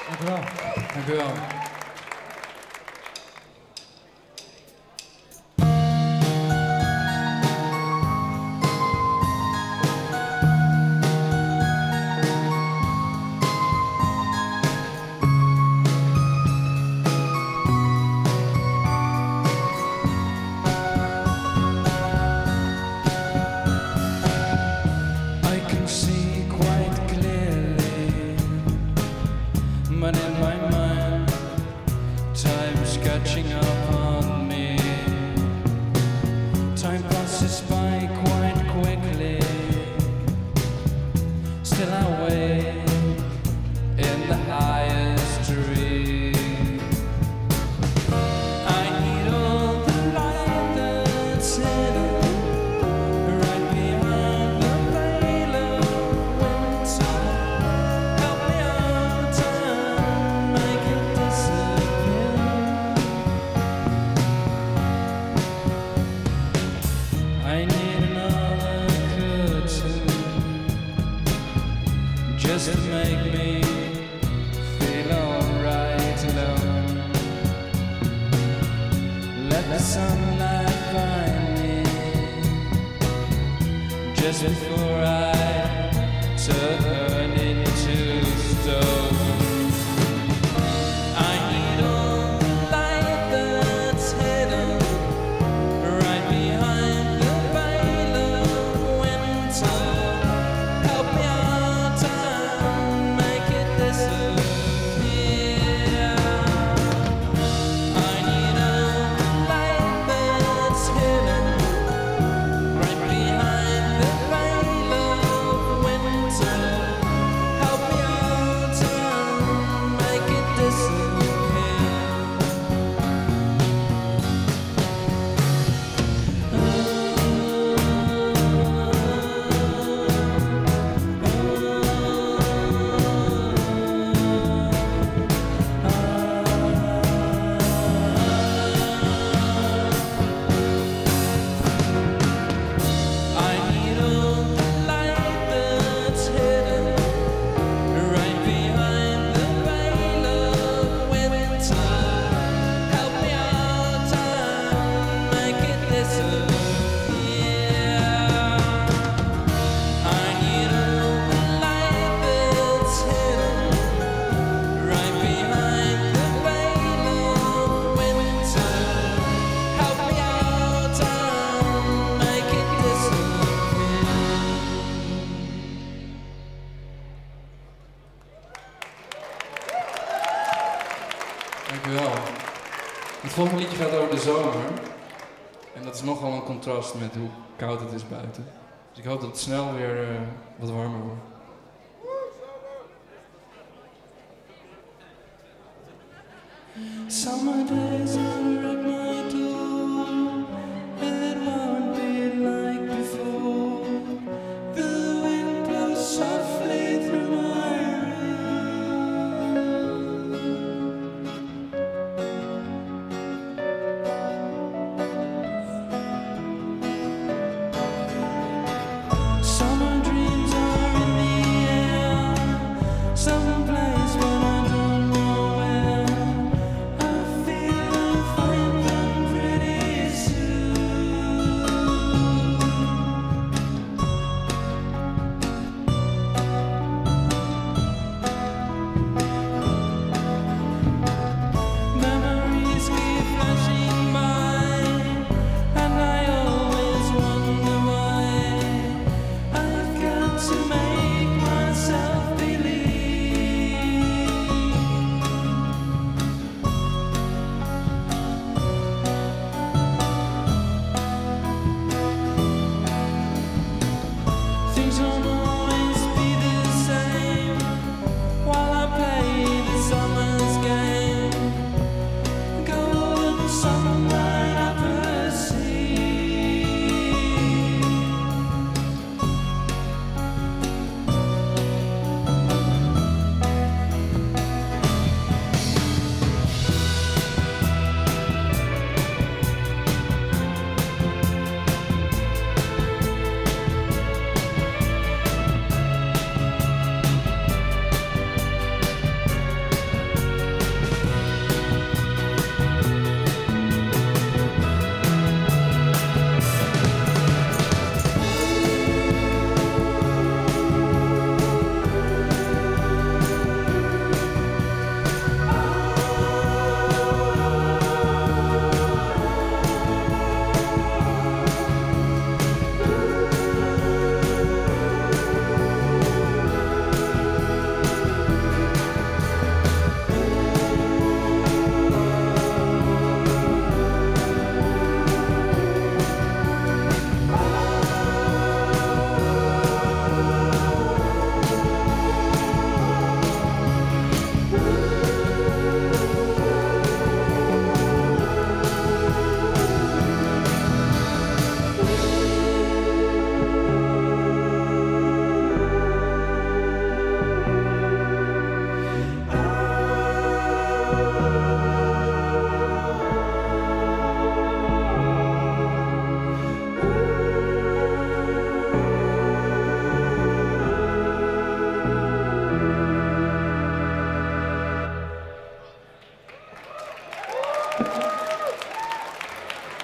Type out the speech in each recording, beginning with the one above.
Dank u wel. Dank u wel. But in my mind, time's catching up on me. Time passes by quite quickly. Still I wait in the highest tree. I need all the light that's hidden right behind the veil of winter. Help me out, time, make it disappear. I need another curtain just to make me feel alright alone. Let the sunlight find me just before I turn into stone. I need all the light that's hidden right behind the veil of winter. Help me out, time, make it disappear. I need all the light that's hidden right behind the veil of winter. Help me out, time, make it disappear. I need all the light that's hidden right behind the veil of winter. Help me out, time, make it disappear. I need all the light that's hidden right behind the veil of winter. Help me out, time, make it disappear. Dank u wel. Het volgende liedje gaat over de zomer. En dat is nogal een contrast met hoe koud het is buiten. Dus ik hoop dat het snel weer wat warmer wordt. Summer days are at my door. It won't be like before. The wind blows softly through my room. Summer dreams are in the air. Some place when I don't know where. I feel the fire.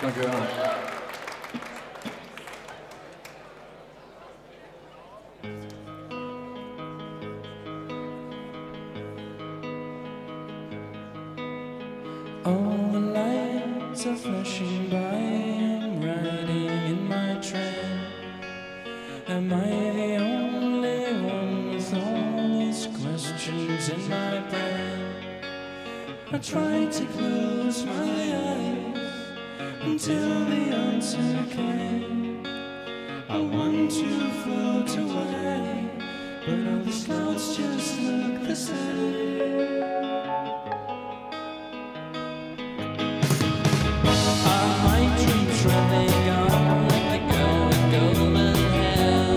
Dank u wel. All the lights are flashing by. I'm riding in my train. Am I the only one with all these questions in my brain? I try to close my eyes until the answer came. I want to float away, but all these clouds just look the same. Running on like the girl with golden hair.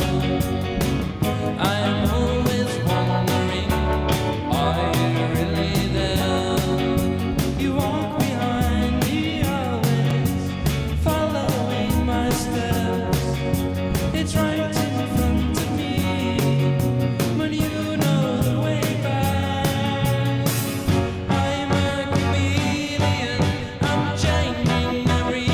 I'm always wondering, are you really there? You walk behind me, always following my steps. It's right in front of me, but you know the way back. I'm a chameleon, I'm changing every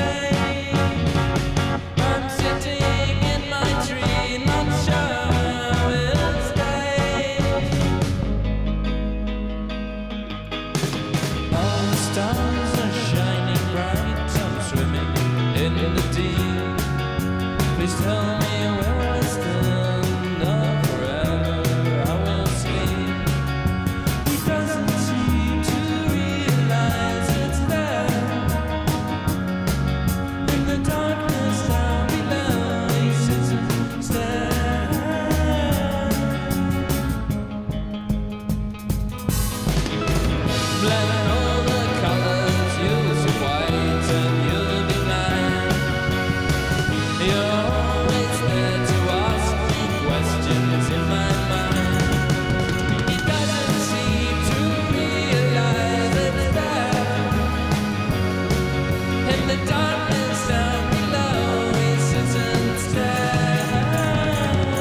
stars are shining bright, I'm swimming in the deep. Please tell me where I stand, or forever I will sleep. He doesn't seem to realize it's there. In the darkness down below, he sits and stares. Blending all the colors, you'll see white and you'll be blind. You're always there to ask me questions in my mind. He doesn't seem to realize it's there. In the darkness down below, he sits and stares.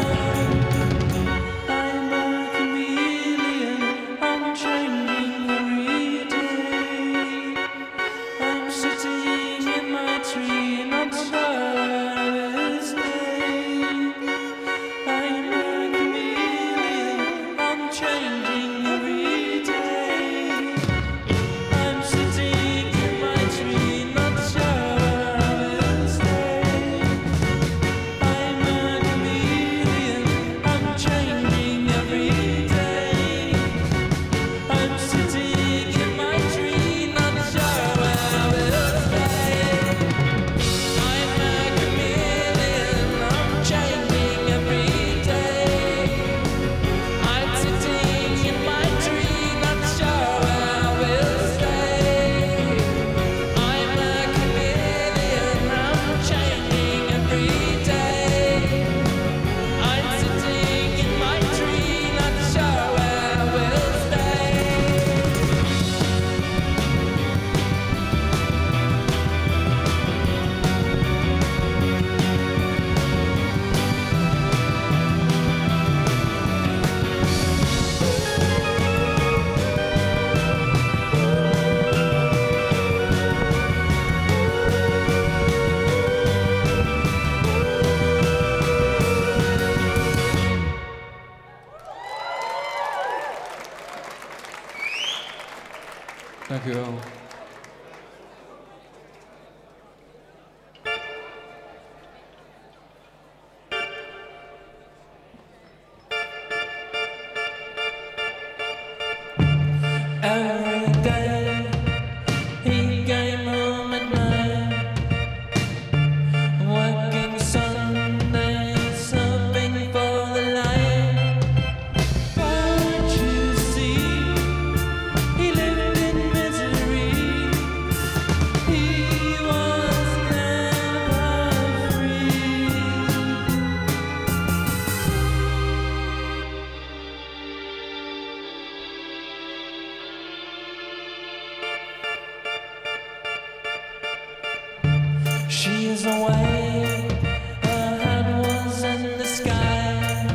I'm a chameleon, I'm changing every day. I'm sitting in my tree, not sure I will stay. I'm a chameleon, I'm changing every day. I'm sitting in my tree, not sure I will stay. I'm a chameleon, I'm changing every day. I'm sitting in my tree, not sure where I will stay. I'm a chameleon, I'm changing every day. I'm sitting in my tree, not sure where I will stay. I'm a chameleon, I'm changing every day. I'm sitting in my tree, not sure where I will stay. Dank u wel. Every day he came home at night, working Sundays, hoping for the light. Can't you see? He lived in misery. He was never free. She's away, her head was in the sky,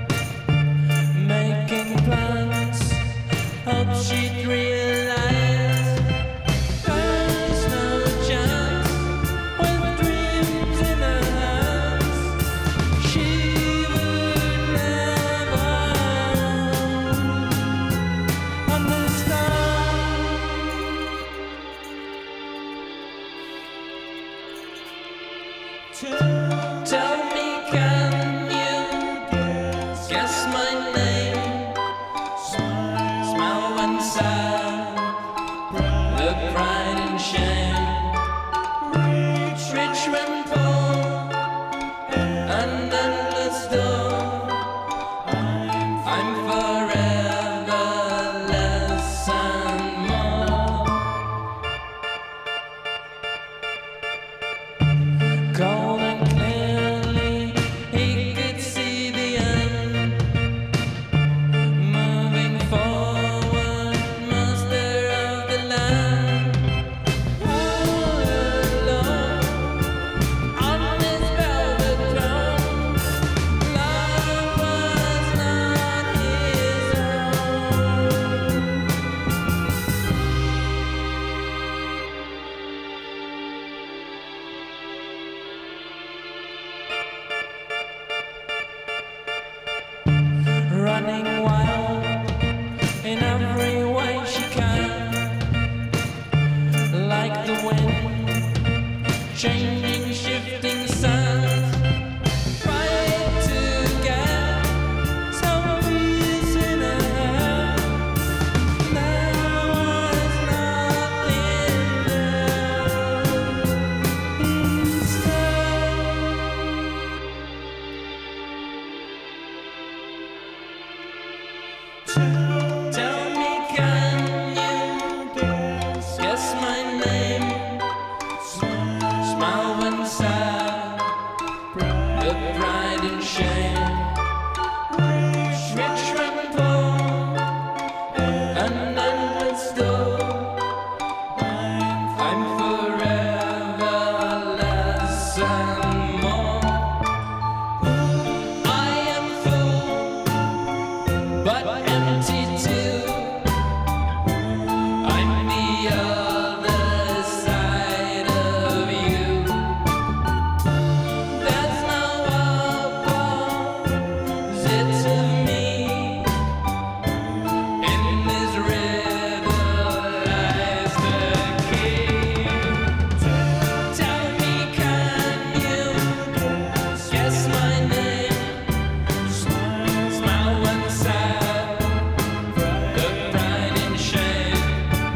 making plans, hope she'd realize there's no chance Tell me, can you guess my name? Smile and sigh, the pride and shame. Rich and poor, an endless door. I'm forever less and more. Cold and clearly, he could see the end. Moving forward, master of the land. All alone on his velvet throne. Love was not his own. Running wild in every way she can, like the wind, changing, shifting sands. Trying to get some peace in her hand. There was nothing there instead. Tell me, can you guess my name? Smile when sad, the pride and shame. Rich and poor, an endless door. I'm forever less and more. I am full, but empty too. I'm the other side of you. There's no opposite of me. In this riddle lies the key. Tell me, can you guess my name? Smile when sad, the pride and shame.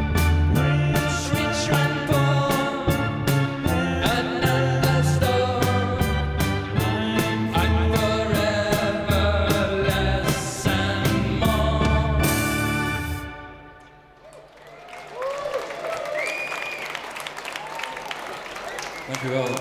Rich and poor, an endless door. I'm forever less and more. Dank u wel.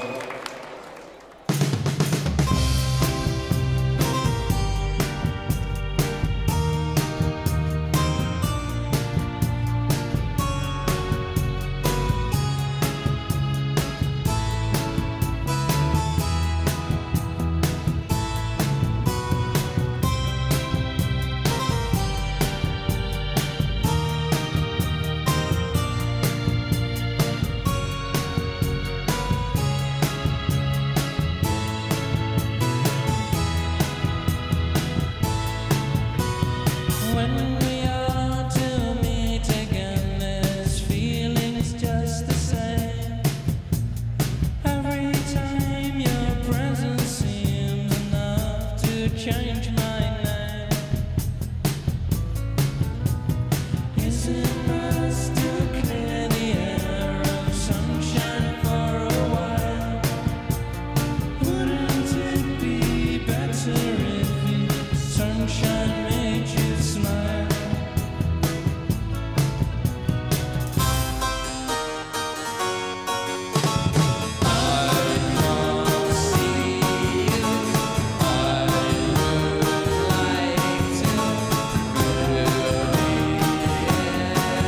When we are to meet again, this feeling's just the same. Every time your presence seems enough to change my name. Is it best to clear the air of sunshine for a while? Wouldn't it be better if the sunshine made you smile? I can't see you. I would like to. Could we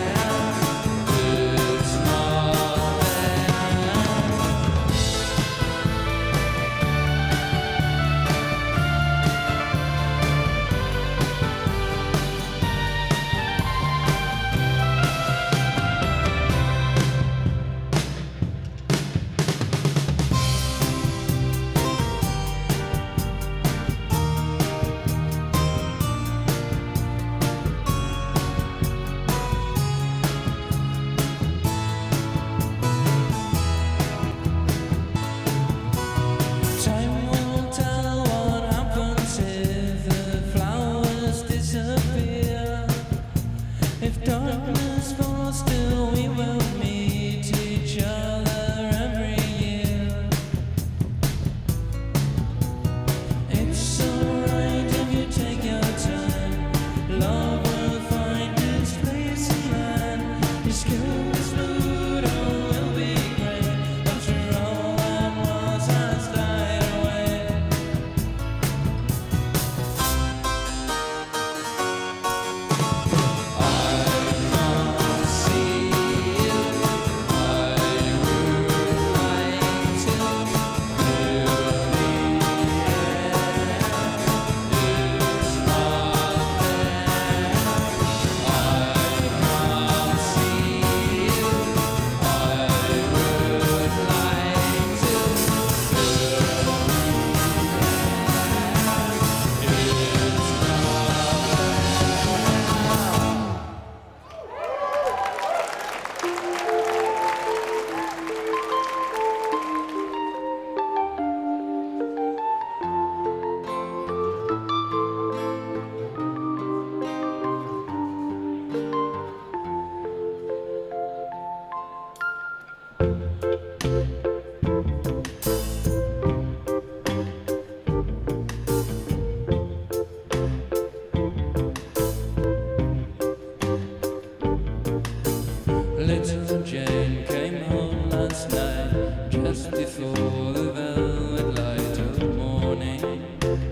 Little Jane came home last night, just before the velvet light of morning.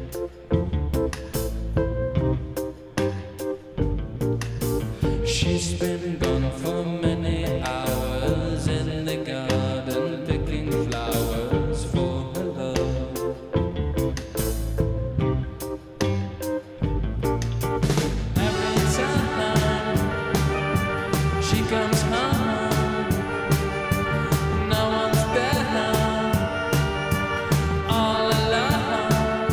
She's been gone for many hours in the garden, picking flowers for her love. Every time she comes home, no one's there, all alone.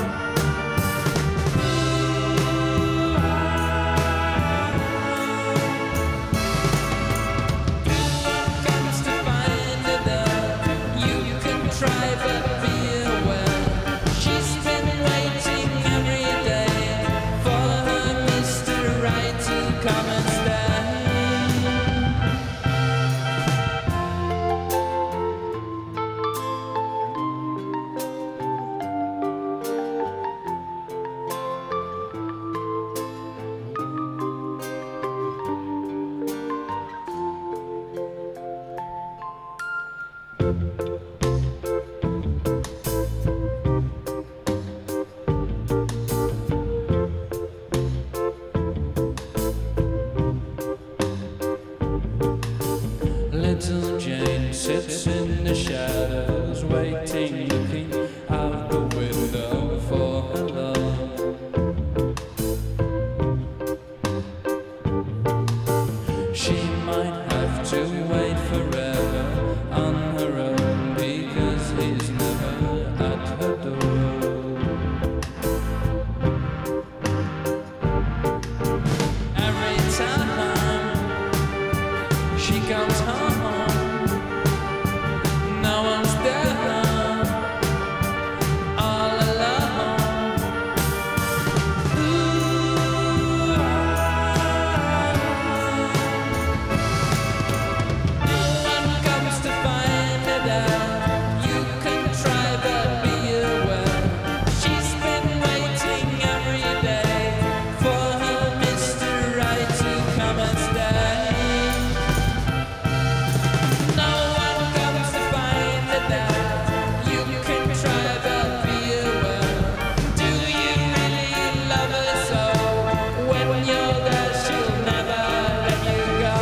Comes to find her there, you can try but be aware. She's been waiting every day for her Mr. Right to come and stay. Little Jane sits in the shadows, waiting, looking out the window for her love. She might have to wait forever on her own, because he's never at her door. Every time she comes home, no one's there, all alone. Ooh, no one comes to find it out. You can try but be aware. She's been waiting every day for her Mr. Right to come and stay. No one comes to find it out. You can try but be aware. Do you really love her so? When you're there, she'll never let you go.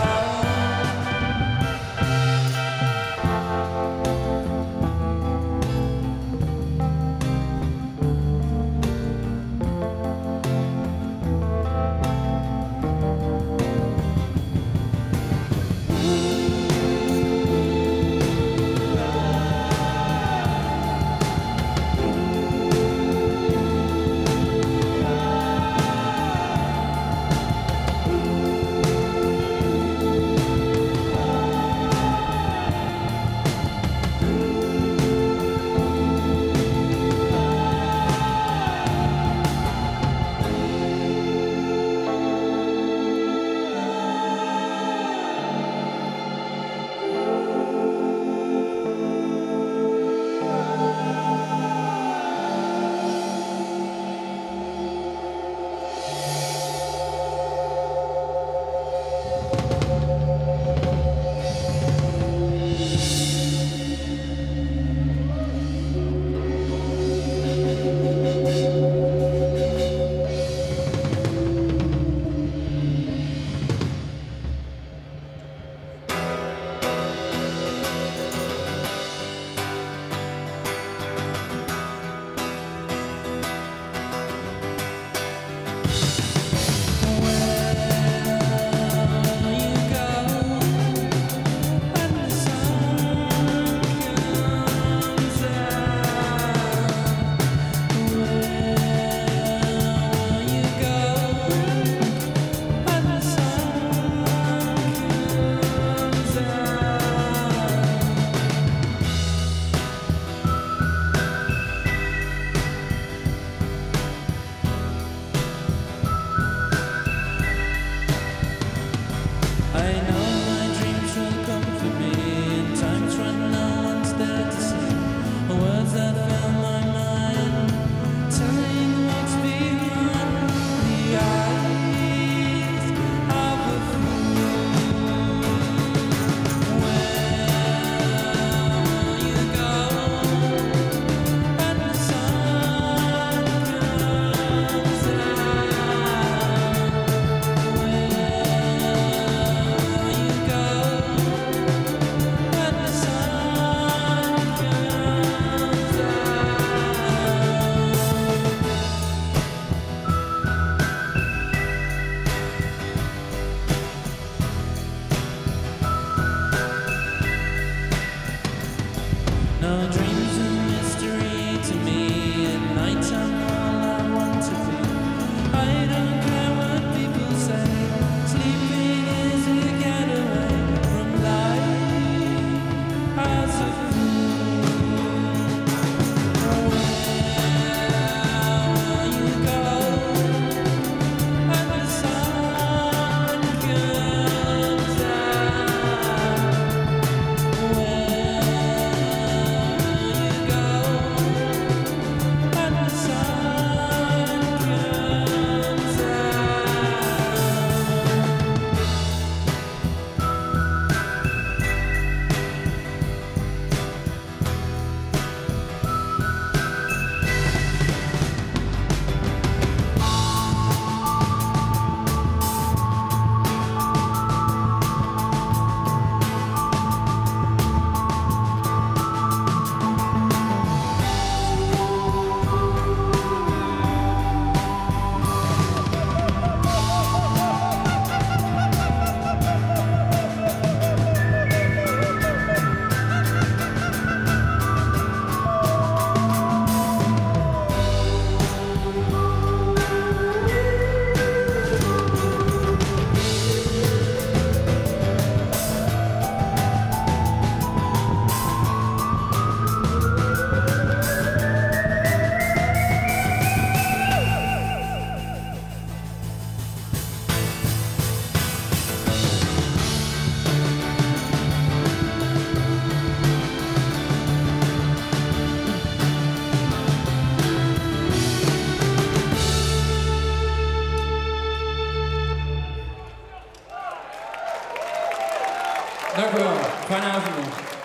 Dank u wel. Fijne avond nog.